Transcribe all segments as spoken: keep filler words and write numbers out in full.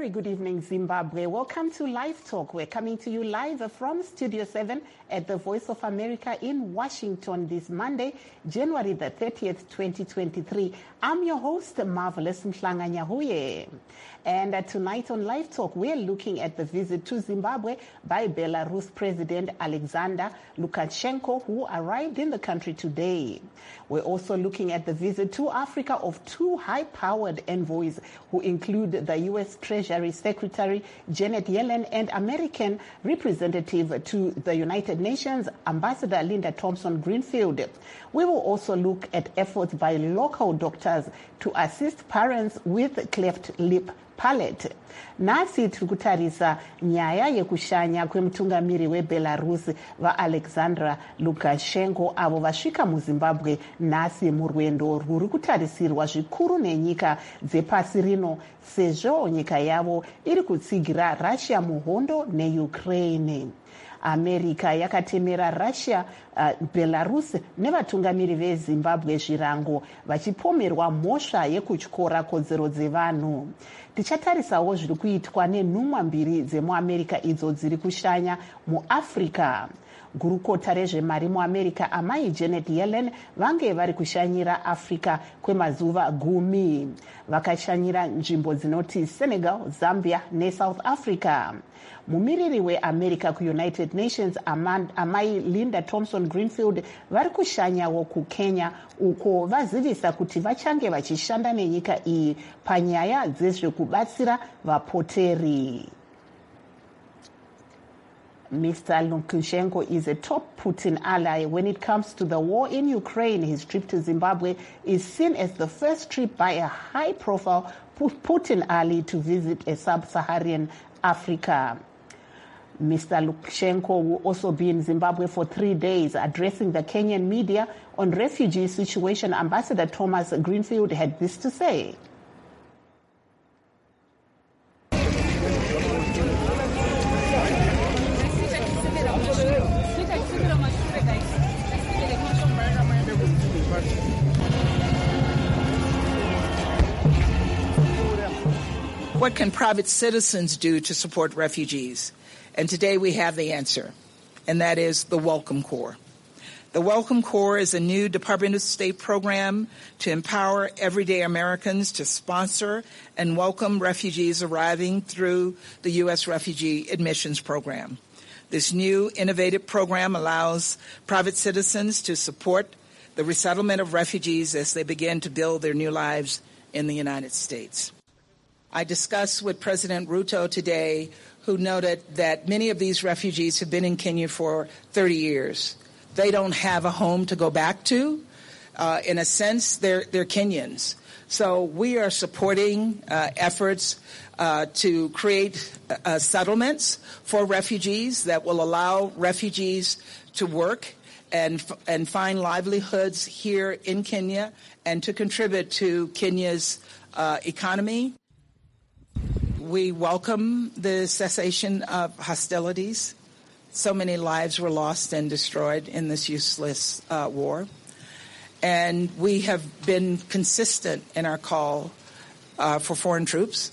very good evening, Zimbabwe. Welcome to Live Talk. We're coming to you live from Studio seven at the Voice of America in Washington this Monday, January the thirtieth, twenty twenty-three. I'm your host, Marvelous Mhlanga-Nyahuye. And uh, tonight on Live Talk, we're looking at the visit to Zimbabwe by Belarus President Alexander Lukashenko, who arrived in the country today. We're also looking at the visit to Africa of two high-powered envoys who include the U S Treasury Secretary Janet Yellen and American representative to the United Nations, Ambassador Linda Thompson-Greenfield. We will also look at efforts by local doctors to assist parents with cleft lip palate. Nasi tikutarisa nyaya yekushanya kwemutungamiri weBelarus vaAlexander Lukashenko avo vasvika muZimbabwe nasi murwendo rwuri kutarisirwa zvikuru nenyika dzepasi rino sezvo nyika yavo iri kutsigira Russia muhondo neUkraine. America yakatemera Russia, uh, Belarus nevatungamiri veZimbabwe zvirango vachipomerwa mhosva yekutyora kodzero dzevanhu. Tichatarisawo zviri kuitwa nenhumwa mbiri dzemuAmerica idzo dziri kushanya muAfrica. Gurukota rezvemari muAmerica amai Janet Yellen vange vari kushanyira Africa kwemazuva gumi. Vakashanyira nzvimbo dzinoti Senegal, Zambia neSouth Africa. Mumiriri weAmerica kuUnited Nations amai Linda Thompson-Greenfield vari kushanyawo kuKenya uko vazivisa kuti vachange vachishanda nenyika iyi panyaya dzezvekubatsira vapoteri. Mister Lukashenko is a top Putin ally when it comes to the war in Ukraine. His trip to Zimbabwe is seen as the first trip by a high-profile Putin ally to visit a sub-Saharan Africa. Mister Lukashenko will also be in Zimbabwe for three days, addressing the Kenyan media on refugee situation. Ambassador Thomas Greenfield had this to say. What can private citizens do to support refugees? And today we have the answer, and that is the Welcome Corps. The Welcome Corps is a new Department of State program to empower everyday Americans to sponsor and welcome refugees arriving through the U S Refugee Admissions Program. This new innovative program allows private citizens to support the resettlement of refugees as they begin to build their new lives in the United States. I discussed with President Ruto today, who noted that many of these refugees have been in Kenya for thirty years. They don't have a home to go back to. Uh, in a sense, they're, they're Kenyans. So we are supporting uh, efforts uh, to create uh, settlements for refugees that will allow refugees to work and, and find livelihoods here in Kenya and to contribute to Kenya's uh, economy. We welcome the cessation of hostilities. So many lives were lost and destroyed in this useless uh, war. And we have been consistent in our call uh, for foreign troops,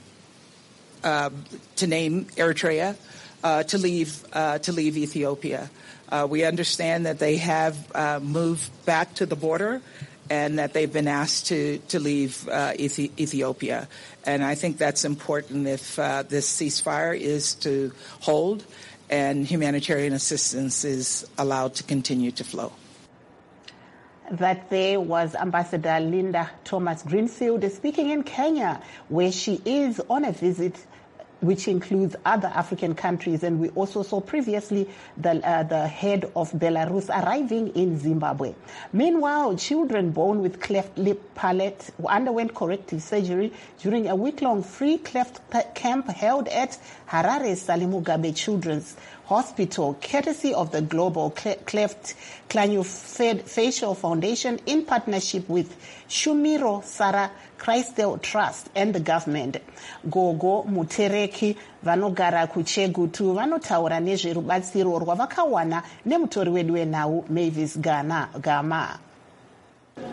uh, to name Eritrea, uh, to leave uh, to leave Ethiopia. Uh, we understand that they have uh, moved back to the border and that they've been asked to, to leave uh, Ethi- Ethiopia. And I think that's important if uh, this ceasefire is to hold and humanitarian assistance is allowed to continue to flow. That there was Ambassador Linda Thomas-Greenfield speaking in Kenya, where she is on a visit which includes other African countries. And we also saw previously the, uh, the head of Belarus arriving in Zimbabwe. Meanwhile, children born with cleft lip palate underwent corrective surgery during a week-long free cleft camp held at Harare Salim Mugabe Children's Hospital, courtesy of the Global Cleft Craniofacial Foundation in partnership with Shumiro Sarah Christel Trust and the government. Gogo Mutereki vanogara kuChegutu vanotaura nezverubatsiro rwavakawana nemutori wedu wenhau Mavis Gana Gama.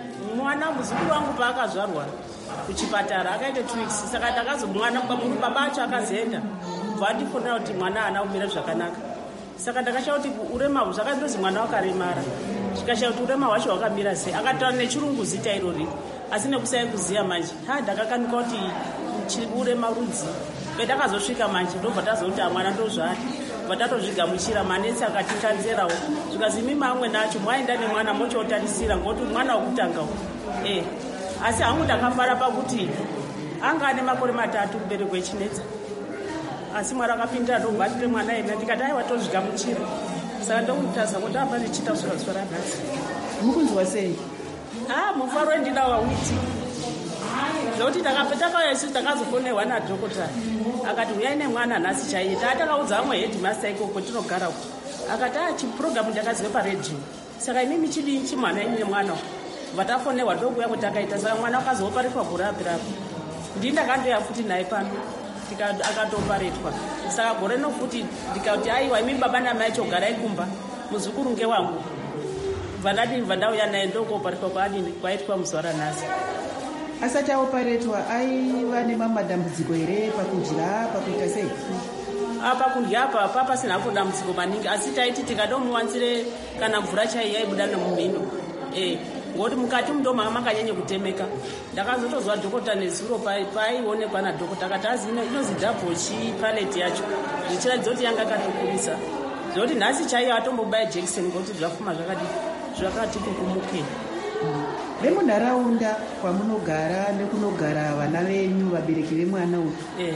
mwana muzukuru wangu paakazvarwa kuchipatara akaita two weeks saka takazomwana baba acho akazoenda kubva andifonera kuti mwana haana kumira zvakanaka saka ndakashaya kuti urema zvakandozi mwana wakaremara zvikashaya kuti urema hwacho hwakamira sei akataura nechirungu zita irori asi nekusai kuziya manje ha ndakakanika kuti urema rudzi pedakazosvika manje ndobva tazoti amwana ndozvati bva tatozvigamuchira manesi akatikanzerawo zvikazi mimi amwe nacho mwaenda nemwana mochotarisira ngokuti mwana wokutanga eh asi hangu ndakafara pakuti anga ane makore matatu kuberekwa echinetsa asi mwari akapindira ndobvatire mwana ena ndikati aiwa tozvigamuchira saka ndokutaza kuti apa ndichita zuva ranhasi. Mukunzwa sei? Ah, mufaro wendina wawiti zvokuti takauya isusu takazofonerwa nadhokotara akati uyai nemwana nhasi chaiye tatakaudza amwe hedimasta ikoko tinogara uko akati a chipurogiramu ndakazive paredhiyo saka imimi chidii chimwana ine mwana vatafonerwa ndokuya kuti takaita saka mwana akazoparetwa gore apirapo ndii ndakandoya futi naye pano akatoparetwa saka gore nofuti ndikati aiwa imimi baba namai chogarai kumba muzukuru ngewangu vanadini vandauya naye ndokoparetwa kwaadini kwaitwa muzuva ranhasi. Asati aoparetwa aiva nemamadambudziko here pakudya pakuita sei? Apa kudya apa apa pasina hapo dambudziko maningi asi taiti tikadomuwanzire kana mvura chaiyo yaibuda nemumhino eh ngokuti mukati mundo manga makanyanya kutemeka ndakazotozwa dhokota nezuro paionekwa nadhokota akati azi inozi dhabochi paleti yacho zvichiratidza kuti yanga akatokurisa zvokuti nhasi chaiyo atombobaya jekiseni ngokuti zvafuma zvakati zvakati kukumukei. Vemunharaunda kwamunogara nekunogara vana venyu vabereki vemwana uyu eh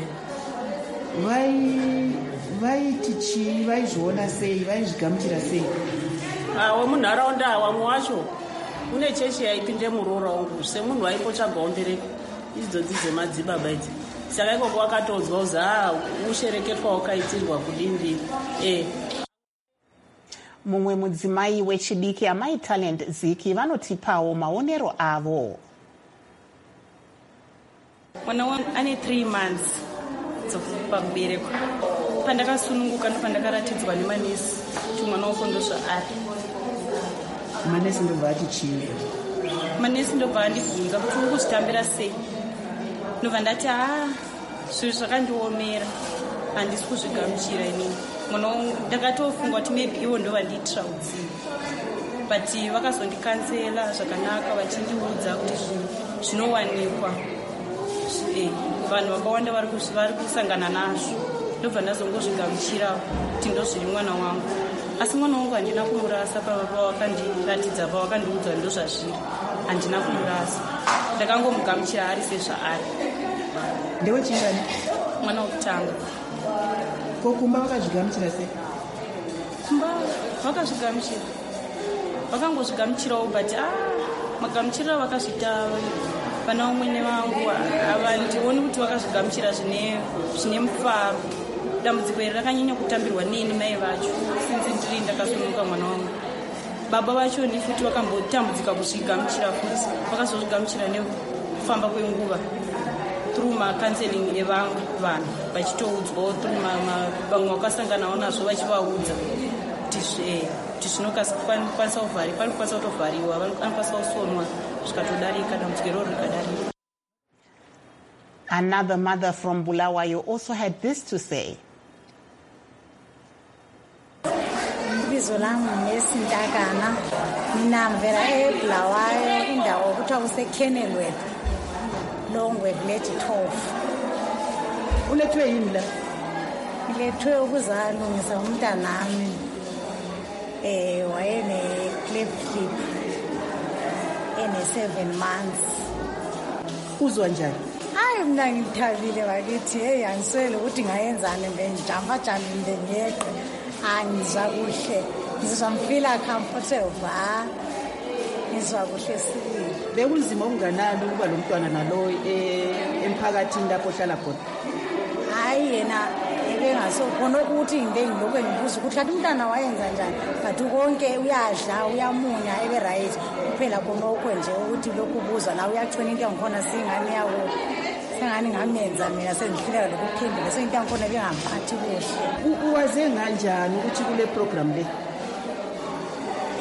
vai vaiti chii vaizviona sei vaizvigamuchira sei? Ah, wemunharaunda wamwe wacho une chechi yaipinde muroora wangu semunhu waimbotsvagawo mbereko idzodzi dzemadzibaba idzi saka ikoko wakatodzwa uzi a ushereketwa wakaitirwa kudindi eh. Mumwe mudzimai wechidiki amai Talent Ziki vanotipawo maonero avo. Mwana wangu ane three months pakuberekwa pandakasununguka ndopandakaratidzwa nemanesi kuti mwana wako ndozva ari. Manesi ndobva ati chii? Manesi ndobva andibvunza kuti uri kuzvitambira sei ndobva ndati a zvinhu zvakandiomera handisi kuzvigamuchira inini mwana wangu ndakatofunga kuti maybe ivo ndo vandiitira udzivi but vakazondikansela zvakanaka vachindiudza kuti zvinowanikwa vanhu vakawanda vari kusangana nazvo ndobva ndazongozvigamuchira kuti ndozviri mwana wangu asi mwana wangu handina kumurasa pavakandiratidza pavakandiudza ndo zvazviri handina kumurasa ndakangomugamuchira ari sezvaari. Ndewechingani? Mwana wokutanga. Ko kumba vakazvigamuchira sei? Kumba vakazvigamuchira vakangozvigamuchirawo but ah magamuchira vakazvita vana vamwene vangu havandioni kuti vakazvigamuchira zvine zvine mufaro. Dambudziko iri rakanyanya kutambirwa neni mai vacho sinzi ndiri ndakasununguka mwana wangu. Baba vacho ni futi vakambotambudzika kuzvigamuchira futi vakazozvigamuchira nekufamba kwenguva through macounseling evanhu vanhu vachitoudzwawo through vamwe vakasanganawo nazvo vachivaudza kuti zvinokwanisa kuvhariwa panokwanisa kutovhariwa vanokwanisa kusonwa zvikatodarika dambudziko iroro rikadarika. Another mother from Bulawayo also had this to say. Bizo langu Nesi Ndagana, mina mvera eBulawayo indawo okuthiwa kuseKennelworth Longwe village twelve. Ulethwe yini la? Ngilethwe ukuzalungisa umntanami eh wayene cleft lip ene seven months. Uzwa njani? Hayi mina ngithabile bakithi hey angiswele ukuthi ngayenzani ngenjamba jamile ngiyedwa angizwa kuhle ngizwa ngifila comfortable ha ngizwa kuhle sibili. Bekunzima unganalo ukuba lo mntwana nalo emphakathini lapho ohlala khona? Hayi yena ebengasokhona ukuthi ngike ngilokho ngibuza ukuthi kanti umntana wayenza njani but konke uyadla uyamunya ebe right kuphela konke nje ukuthi lokhu ubuzwa la uyachona into yangikhona singane yawo sengani ngamenza mina sengihleka lokuphendula senginte yangikhona bengamphathi kuhle. Uwaze kanjani ukuthi kule program le?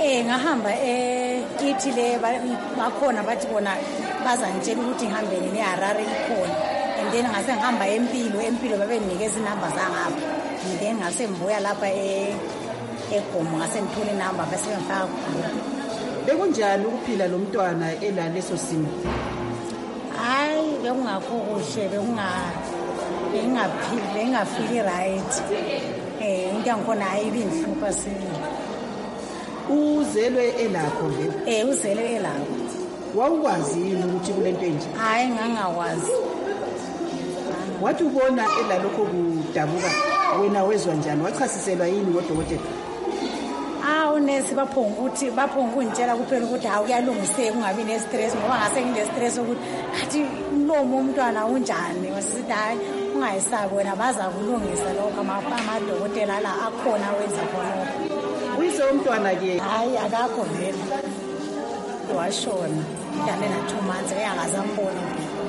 Eh ngahamba eh ithi le bakhona bathi bona bazangitshela ukuthi ngihambene neHarare ikhona. And then ngase ngihamba empilo empilo babenikeza inamba zangapha. And then ngase ngibuya lapha e eGomo ngase ngithola inamba bese ngifaka kuyo. Bekunjani ukuphila lo mntwana ela leso simo? Hayi bekungakho kuhle bekunga bengaphili bengafili right. Eh into yangikhona ayibinhlupha sini. Uzelwe elapho nje? Eh uzelwe elapho. Wawukwazi yini ukuthi kulento enje? Hayi ngangakwazi. Wathi ubona ela lokho kudabuka wena wezwa njani? Wachasiselwa yini ngodokotela? Ah unesi baphonga ukuthi baphonga ungitshela kuphela ukuthi hawu kuyalungiseka ungabi ne stress ngoba ngase ngine stress ukuthi athi umlomo umntwana unjani wasithi hayi ungayisabi wena baza kulungisa lokho amadokotela la akhona wenza khona. Uyise umntwana ke hayi akakho vele washona mntana na two months eyangazambona.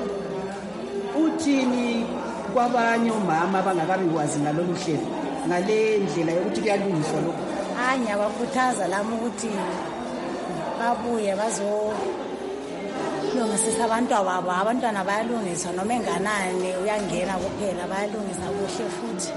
Uthini kwabanye omama abangakabi kwazi ngalolu hlelo ngale ndlela yokuthi kuyalungiswa lokho? Hayi ngiyabakhuthaza lami ukuthi babuye bazo lungisisa abantu ababo abantwana bayalungiswa noma enganani uyangena kuphela bayalungisa kuhle futhi.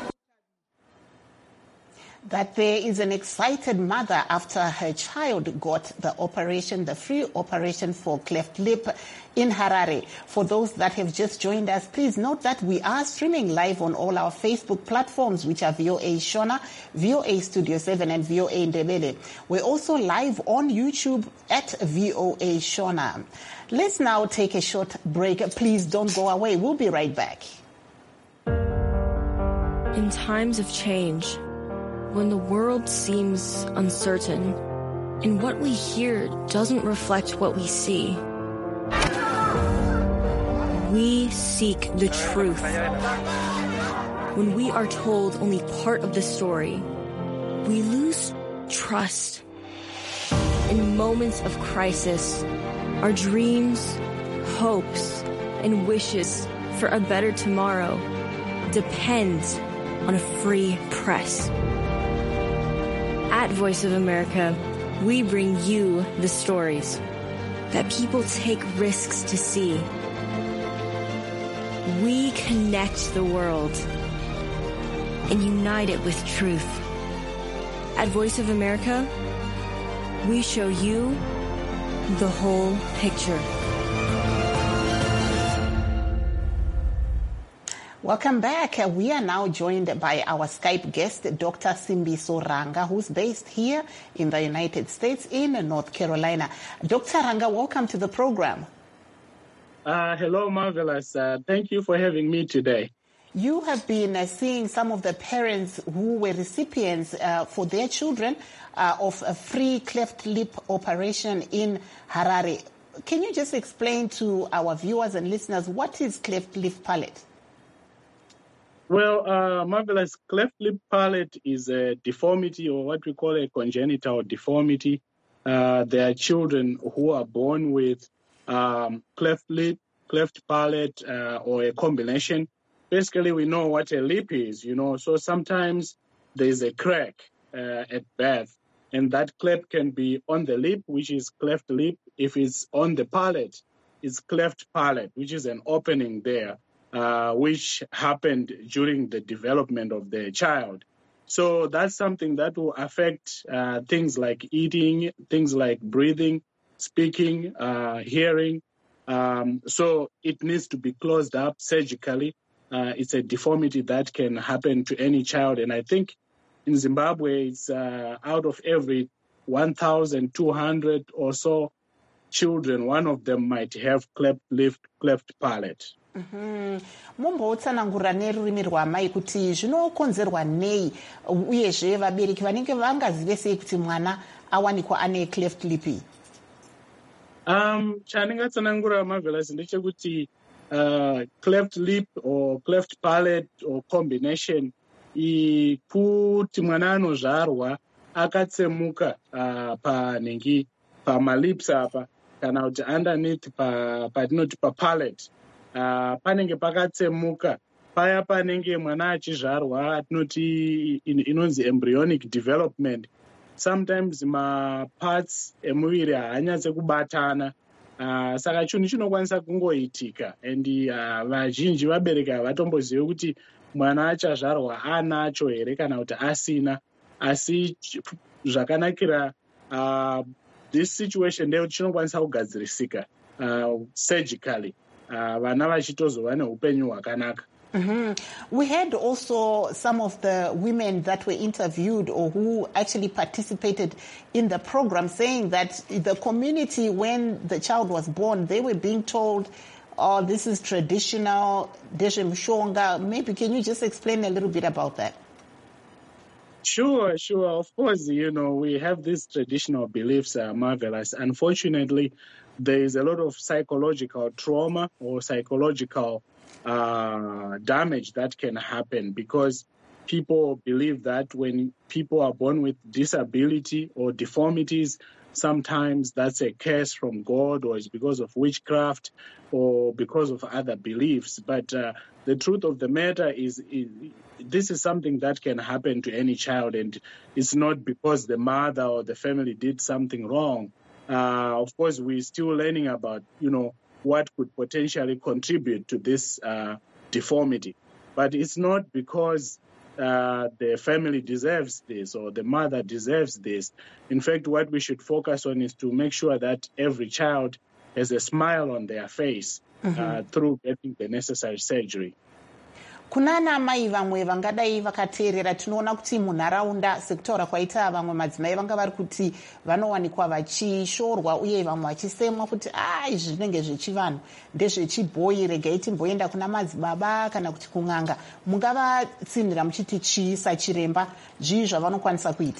That there is an excited mother after her child got the operation, the free operation for cleft lip in Harare. For those that have just joined us, please note that we are streaming live on all our Facebook platforms, which are V O A Shona, V O A Studio seven, and V O A Ndebele. We're also live on YouTube at V O A Shona. Let's now take a short break. Please don't go away. We'll be right back. In times of change, when the world seems uncertain and what we hear doesn't reflect what we see, we seek the truth. When we are told only part of the story, we lose trust. In moments of crisis, our dreams, hopes, and wishes for a better tomorrow depend on a free press. At Voice of America, we bring you the stories that people take risks to see. We connect the world and unite it with truth. At Voice of America, we show you the whole picture. Welcome back. Uh, we are now joined by our Skype guest, Doctor Simbiso Ranga, who's based here in the United States in North Carolina. Doctor Ranga, welcome to the program. Uh, hello, Marvelous. Uh, thank you for having me today. You have been uh, seeing some of the parents who were recipients uh, for their children uh, of a free cleft lip operation in Harare. Can you just explain to our viewers and listeners what is cleft lip palate? Well, uh, Marvelous, cleft lip palate is a deformity, or what we call a congenital deformity. Uh, there are children who are born with um, cleft lip, cleft palate, uh, or a combination. Basically, we know what a lip is, you know, so sometimes there's a crack uh, at birth, and that cleft can be on the lip, which is cleft lip. If it's on the palate, it's cleft palate, which is an opening there. Uh, which happened during the development of the child. So that's something that will affect uh, things like eating, things like breathing, speaking, uh, hearing. Um, so it needs to be closed up surgically. Uh, it's a deformity that can happen to any child. And I think in Zimbabwe, it's uh, out of every one thousand two hundred or so children, one of them might have cleft lip, cleft palate. Mhm. Mumbotsanangura nerurimi rwamai kuti zvinokonzerwa nei uyezve vabereki vanenge vangazive sei kuti mwana awanikwa ane cleft lip. Um chandingatsanangura Marvelous ndechekuti uh, cleft lip or cleft palate or combination ikuti mwana anozvarwa akatsemuka uh, panengi pamalips apa kana kuti underneath pa patinoti pa palate. Uh, panenge pakatsemuka paya panenge mwana achizvarwa atinoti inonzi embryonic development sometimes maparts emuviri haanyatse kubatana. Uh, saka chinhu chinokwanisa kungoitika and uh, vazhinji vabereki havatombozivi kuti mwana achazvarwa anacho here kana kuti asina. Asi zvakanakira uh, this situation ndeyekuti chinokwanisa kugadzirisika uh, surgically, uh, vana vachitozova neupenyu hwakanaka. Mm-hmm. We heard also some of the women that were interviewed or who actually participated in the program saying that the community, when the child was born, they were being told, oh, this is traditional, deshe mshonga. Maybe can you just explain a little bit about that? Sure, sure. Of course, you know, we have these traditional beliefs, uh, Marvelous. Unfortunately, there is a lot of psychological trauma or psychological uh, damage that can happen because people believe that when people are born with disability or deformities, sometimes that's a curse from God or it's because of witchcraft or because of other beliefs. But uh, the truth of the matter is, is this is something that can happen to any child, and it's not because the mother or the family did something wrong. Uh, of course, we're still learning about, you know, what could potentially contribute to this uh, deformity. But it's not because uh, the family deserves this or the mother deserves this. In fact, what we should focus on is to make sure that every child has a smile on their face mm-hmm. uh, through getting the necessary surgery. Kunana mai vamwe vangadai vakateerera tinoona kuti munharaunda sekutaura kwaita vamwe madzimai vanga vari kuti vanowanikwa vachishorwa uye vamwe vachisemwa kuti ah izvi zvinenge zvechivanhu ndezvechibhoyi regai timboenda kuna madzibaba kana kuti kun'anga. Mungavatsindira muchiti chii sachiremba zvii zvavanokwanisa kuita?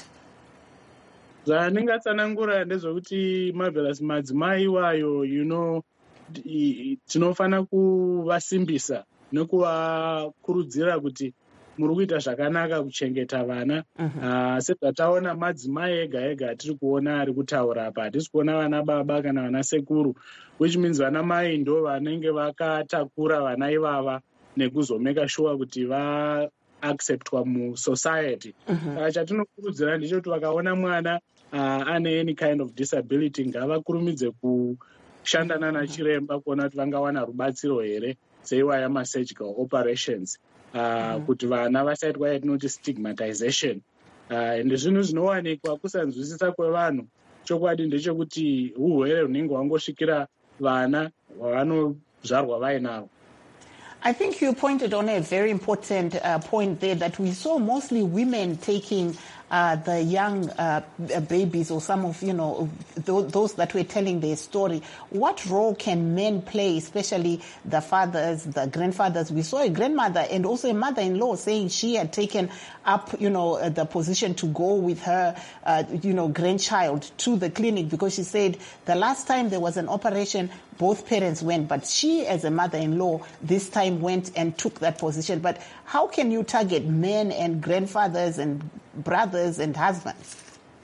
Zvaningatsanangura ndezvokuti Marvelous, madzimai iwayo, you know, tinofana kuvasimbisa nekuvakurudzira kuti muri kuita zvakanaka kuchengeta vana. Uh, sezvataona madzimai ega ega atiri kuona ari kutaura apa, hatisi kuona vana baba kana vana sekuru, which means vana mai ndo vanenge vakatakura vana ivava nekuzomeka sure kuti va acceptwa musociety. Uh, chatinokurudzira ndechoti vakaona mwana uh, ane any kind of disability ngavakurumidze kushandana nachiremba kuona kuti vangawana rubatsiro here seiwaya ma-surgical operations uh, mm-hmm. kuti vana vasaitwa yatinoti stigmatization. Uh, ende zvinhu zvinowanikwa kusanzwisisa kwevanhu. Chokwadi ndechekuti urwere hunenge hwangosvikira vana vavanozvarwa vainavo. I think you pointed on a very important uh, point there, that we saw mostly women taking uh, the young uh, babies or some of, you know, th- those that were telling their story. What role can men play, especially the fathers, the grandfathers? We saw a grandmother and also a mother-in-law saying she had taken up, you know, uh, the position to go with her, uh, you know, grandchild to the clinic because she said the last time there was an operation, both parents went, but she as a mother-in-law this time went and took that position. But how can you target men and grandfathers and brothers and husbands?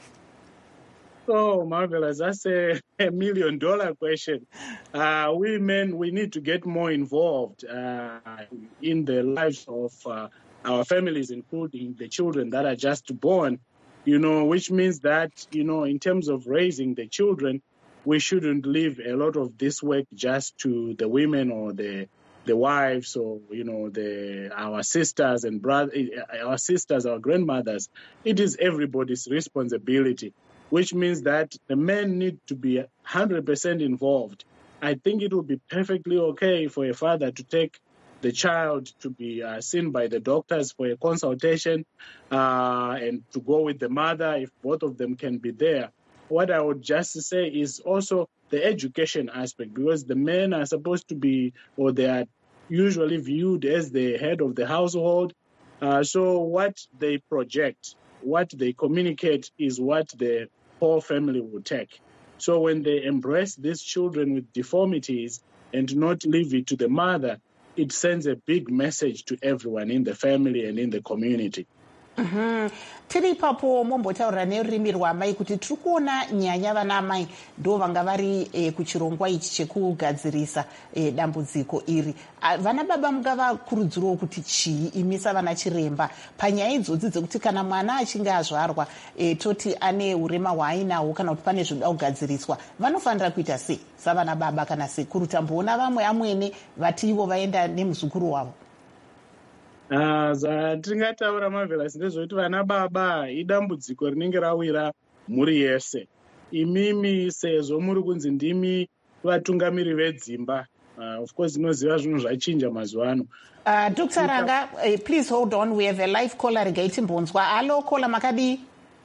Oh, Marvelous. That's a, a million dollar question. Uh, we men, we need to get more involved uh, in the lives of uh, our families, including the children that are just born, you know, which means that, you know, in terms of raising the children, we shouldn't leave a lot of this work just to the women or the the wives or, you know, the our sisters and brothers, our sisters, our grandmothers. It is everybody's responsibility, which means that the men need to be one hundred percent involved. I think it would be perfectly okay for a father to take the child to be uh, seen by the doctors for a consultation uh, and to go with the mother if both of them can be there. What I would just say is also the education aspect, because the men are supposed to be, or they are usually viewed as the head of the household. Uh, so what they project, what they communicate is what the whole family will take. So when they embrace these children with deformities and not leave it to the mother, it sends a big message to everyone in the family and in the community. Mm-hmm. Tiri ipapo mombotaurira nerurimi rwamai kuti tiri kuona nyanya vana amai ndo vanga vari eh, kuchirongwa ichi chekugadzirisa eh, dambudziko iri. Ah, vana baba mungavakurudzirawo kuti chii imisa vana chiremba panyaya idzodzi dzekuti kana mwana achinge azvarwa eh, toti ane urema hwaainawo kana kuti pane zvoda kugadziriswa vanofanira kuita sei savana baba kana sekuru? Tamboona vamwe amwene vati ivo vaenda nemuzukuru wavo. Uh, zvatingataura Marvelous ndezvekuti vana baba idambudziko rinenge rawira mhuri yese. Imimi sezvo muri kunzi ndimi vatungamiri vedzimba, uh, of course inoziva zvinhu zvachinja mazuva ano. Uh, Doctor Ranga, uh, please hold on, we have a live caller Regaiti Mbonzwa. Hello caller makadi.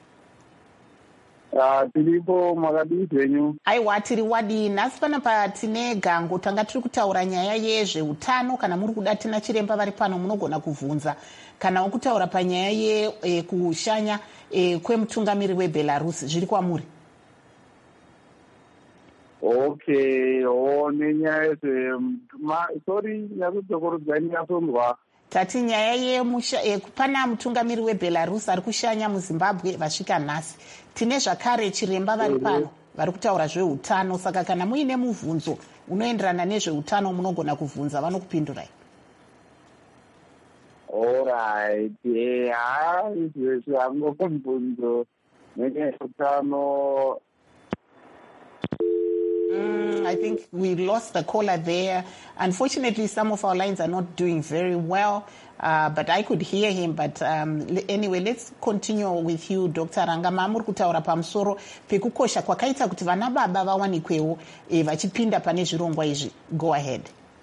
Ah, tiripo makadi zvenyu. Aiwa tiri wadi nhasi panapa tine Gango tanga tiri kutaura nyaya yezveutano. Kana muri kuda tina chiremba vari pano munogona kuvhunza kana okutaura panyaya yekushanya e, e, kwemutungamiri weBelarus zviri kwamuri. Okay, oh nenyaya ze sorry nyakudzokorodzani yasondwa. Tati nyaya yemusha e, pana mutungamiri weBelarus ari kushanya muZimbabwe vasvika nhasi. Tine zvakare chiremba vari pano vari kutaura zveutano, saka kana muine muvhunzo unoenderana nezveutano munogona kuvhunza vanokupindurai. Alright, yeah, izvezvi hango mubvunzo nezveutano. Mm, I think we lost the caller there. Unfortunately, some of our lines are not doing very well, uh, but I could hear him. But um, anyway, let's continue with you, Doctor Ranga. Mamuri kutaura pamusoro pekukosha kwakaita kuti vana baba vawanikwewo eh, vachipinda pane zvirongwa izvi. Go ahead.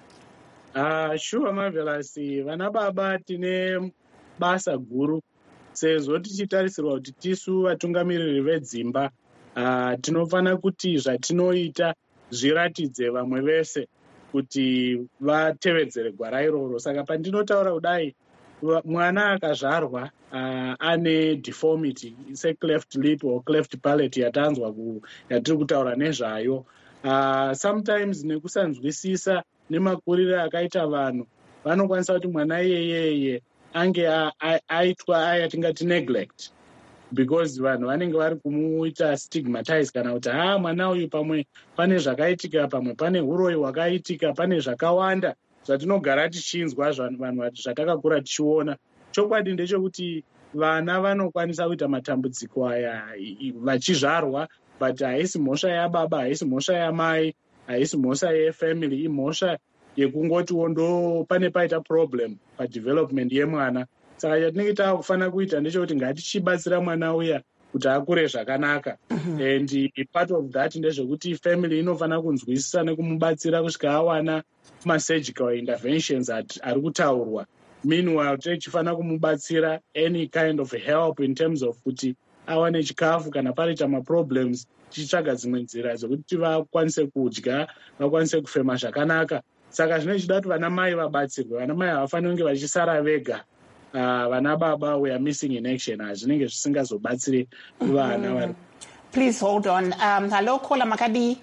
Uh, sure, Marvelous. Vana baba tine basa guru sezvo tichitarisirwa kuti tisu vatungamiriri vedzimba Uh, tinofana kuti zvatinoita zviratidze vamwe vese kuti vatevedzere gwara iroro. Saka pandinotaura kudai mwana akazvarwa uh, ane deformity se cleft lip or cleft palate yatanzwa ku yatiri kutaura nezvayo, uh, sometimes nekusanzwisisa nemakurire akaita vanhu vanokwanisa kuti mwana iyeyeye ange aitwa aya tingati neglect, because vanhu vanenge vari kumuita stigmatize kana kuti ha mwana uyu pamwe pane zvakaitika, pamwe pane uroyi hwakaitika, pane zvakawanda zvatinogara tichinzwa vanhu zvatakakura tichiona. Chokwadi ndechekuti vana vanokwanisa kuita matambudziko aya vachizvarwa, but haisi mhosva yababa, haisi mhosva yamai, haisi mhosva yefamily, imhosva yekungotiwo ndo pane paita problem padevelopment yemwana. Saka chatinenge takufanira kuita ndechekuti ngatichibatsira mwana uya kuti akure zvakanaka. And part of that ndezvekuti family inofanira kunzwisisa nekumubatsira kusvika awana ma-surgical interventions ari kutaurwa. Meanwhile, tichifanira kumubatsira any kind of help in terms of kuti awane chikafu kana pari chama-problems, tichitsvaga dzimwe nzira dzokuti vakwanise kudya, vakwanise kufema zvakanaka. Saka zvine chida kuti vana mai vabatsirwe. Vana mai havafaniri kunge vachisara vega. Uh, vana baba we are missing in action hazvinenge zvisingazobatsiri vana vari. Please hold on. Um, hello caller makadi.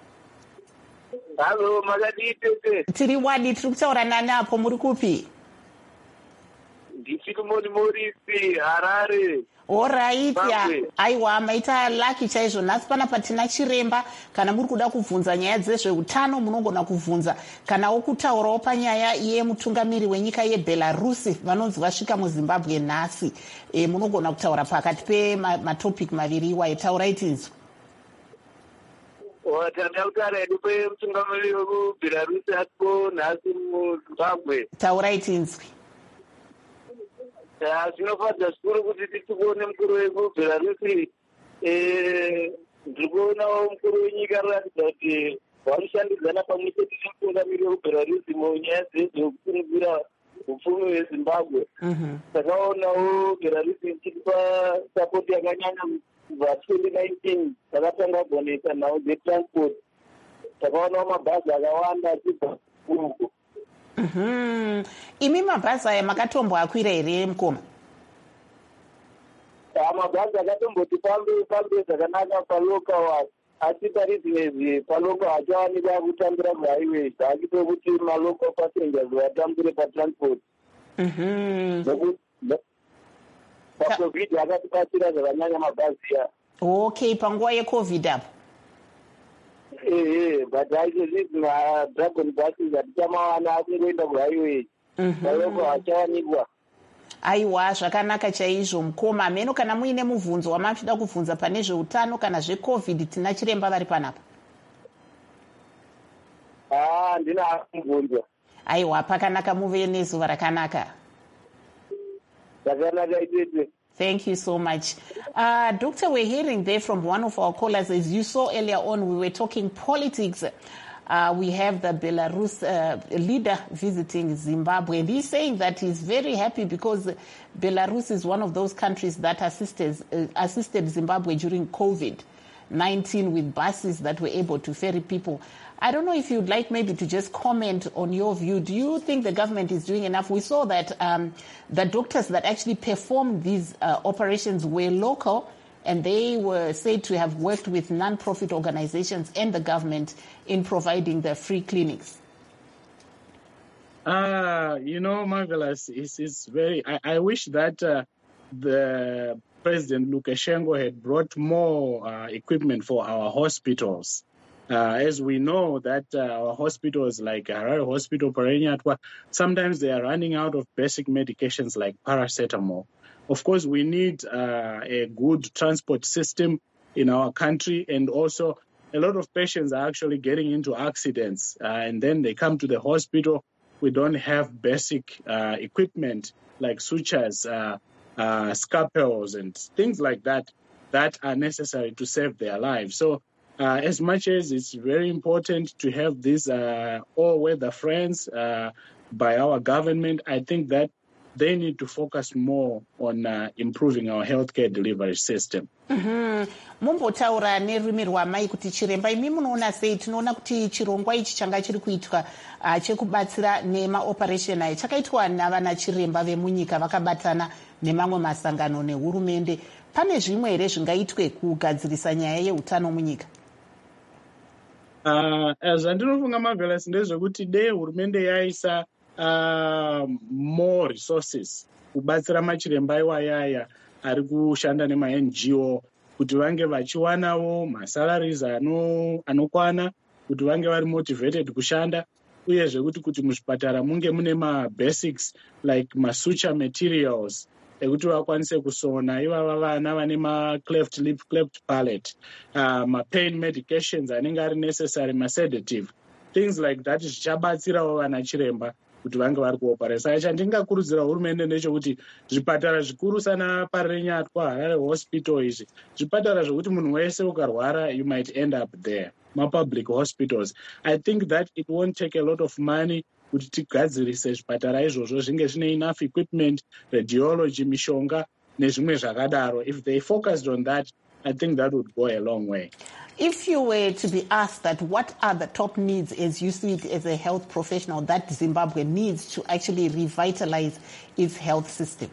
Hello makadi tete. Tiri wadi tiri kutaura nani apo muri kupi? Ndichiri muri Morisi Harare. Alright, ya. Aiwa maita lucky chaizvo. Nhasi panapa tina chiremba kana muri kuda kubvunza nyaya dzezveutano munogona kubvunza kana okutaurawo panyaya yemutungamiri wenyika yeBelarus vanonzi vasvika muZimbabwe nhasi. E, munogona kutaura pakati pematopic ma maviri iwayo. Taurai tinzwa. Watanda kutaura edu pemutungamiri weBelarus atiko nhasi muZimbabwe. Taurai tinzwa. Zvinofadza zvikuru kuti tikuone mukuru weBelarus. Ndiri kuonawo mukuru wenyika aratidza kuti vanoshandidzana pamwe chete nemutungamiri weBelarus munyaya dzezvekusimudzira upfumi hweZimbabwe. Takaonawo Belarus ichitipa sapoti yakanyanya kubva twenty nineteen takatanga kugonesa nhau dzetransport. Takaonawo mabhazi akawanda achibva uko. Mhm. Imi mabhazi aya makatomboakwira here mukoma? Mabhazi akatomboti pambe pambe zvakanaka palocal asi paridzinezi palocal achawanikwa kutambira kuhighway zvachito kuti malocal passengers vatambire patransport. Mhm. pacovid akatibatsira zvakanyanya mabhazi iya. Okay, panguva yecovid apo. ehe but aizvozvi madragon buses hatichamawana akungoenda kuhighway aloko hachawanikwa. Aiwa, zvakanaka chaizvo mukoma. Meno kana muine mubvunzo wamachida kubvunza pane zveutano kana zvecovid, tina chiremba vari panapa. Ah, ndina mubvunzo. Aiwa, pakanaka, muve nezuva rakanaka. Rakanaka itoto. Thank you so much. Uh, Doctor, we're hearing there from one of our callers. As you saw earlier on, we were talking politics. Uh, we have the Belarus uh, leader visiting Zimbabwe, and he's saying that he's very happy because Belarus is one of those countries that assisted, uh, assisted Zimbabwe during COVID nineteen with buses that were able to ferry people. I don't know if you'd like maybe to just comment on your view. Do you think the government is doing enough? We saw that um, the doctors that actually performed these uh, operations were local, and they were said to have worked with non-profit organizations and the government in providing the free clinics. Uh, you know, Marvelous, it's, it's very, I, I wish that uh, the President Lukashenko had brought more uh, equipment for our hospitals. Uh, as we know that uh, our hospitals like Harare Hospital, Parenyatwa, sometimes they are running out of basic medications like paracetamol. Of course, we need uh, a good transport system in our country, and also a lot of patients are actually getting into accidents, uh, and then they come to the hospital. We don't have basic uh, equipment like sutures, uh, uh, scalpels, and things like that that are necessary to save their lives. So uh, as much as it's very important to have these uh, all-weather friends uh, by our government, I think that they need to focus more on uh, improving our healthcare delivery system. Mm-hmm. Mumbotaura nerurimi rwamai kuti chiremba imi munoona sei? Tinoona kuti chirongwa ichi changa chiri kuitwa uh, chekubatsira nemaoperation aya chakaitwa navana chiremba vemunyika vakabatana nemamwe masangano nehurumende. Pane zvimwe here zvingaitwe kugadzirisa nyaya yeutano munyika? Uh, zvandinofunga Marvelous ndezvekuti dei hurumende yaisa uh, more resources kubatsira machiremba iwayaya ari kushanda nema-N G O kuti vange vachiwanawo masalaries ano anokwana, kuti vange vari motivated kushanda, uyezve kuti kuti muzvipatara munge mune ma-basics like masuture materials ekuti vakwanise kusona ivava vana vane ma-cleft lip, cleft palate, uh, ma-pain medications anenge ari necessary, ma-sedative, things like that zvichabatsirawo vana chiremba kuti vange vari kuoperate. Saka chandingakurudzira hurumende ndechekuti zvipatara zvikuru sana Parenyatwa, Harare Hospital izvi, zvipatara zvokuti munhu wese ukarwara you might end up there, ma-public hospitals. I think that it won't take a lot of money kuti tigadzirise zvipatara izvozvo zvinge zvine enough equipment, radiology, mishonga nezvimwe zvakadaro. If they focused on that, I think that would go a long way. If you were to be asked that, what are the top needs as you see it as a health professional that Zimbabwe needs to actually revitalize its health system?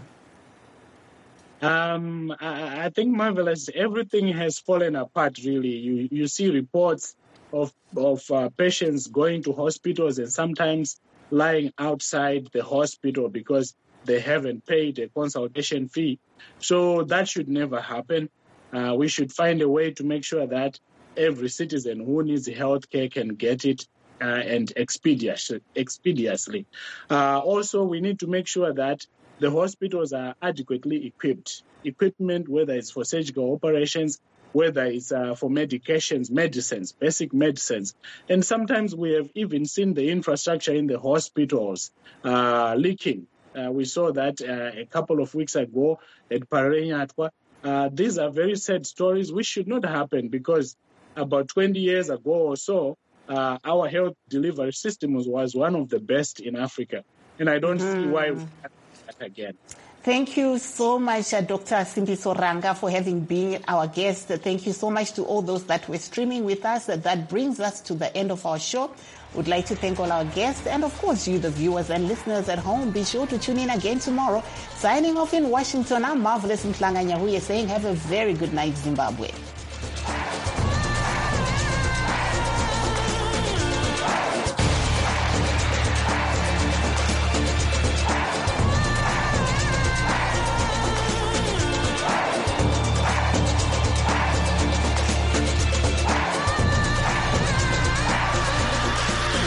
Um, I, I think, Marvelous, everything has fallen apart, really. You, you see reports of, of uh, patients going to hospitals and sometimes lying outside the hospital because they haven't paid a consultation fee. So that should never happen. Uh, we should find a way to make sure that every citizen who needs health care can get it uh, and expeditiously. expeditiously. Uh, also, we need to make sure that the hospitals are adequately equipped. Equipment, whether it's for surgical operations, whether it's uh, for medications, medicines, basic medicines. And sometimes we have even seen the infrastructure in the hospitals uh, leaking. Uh, we saw that uh, a couple of weeks ago at Parenyatwa. Uh, these are very sad stories which should not happen because about twenty years ago or so, uh, our health delivery system was, was one of the best in Africa. And I don't mm. see why we have that again. Thank you so much, uh, Doctor Simbiso Ranga, for having been our guest. Thank you so much to all those that were streaming with us. That brings us to the end of our show. We'd like to thank all our guests and, of course, you, the viewers and listeners at home. Be sure to tune in again tomorrow. Signing off in Washington, I'm Marvelous Mhlanga Nyahuye saying have a very good night, Zimbabwe.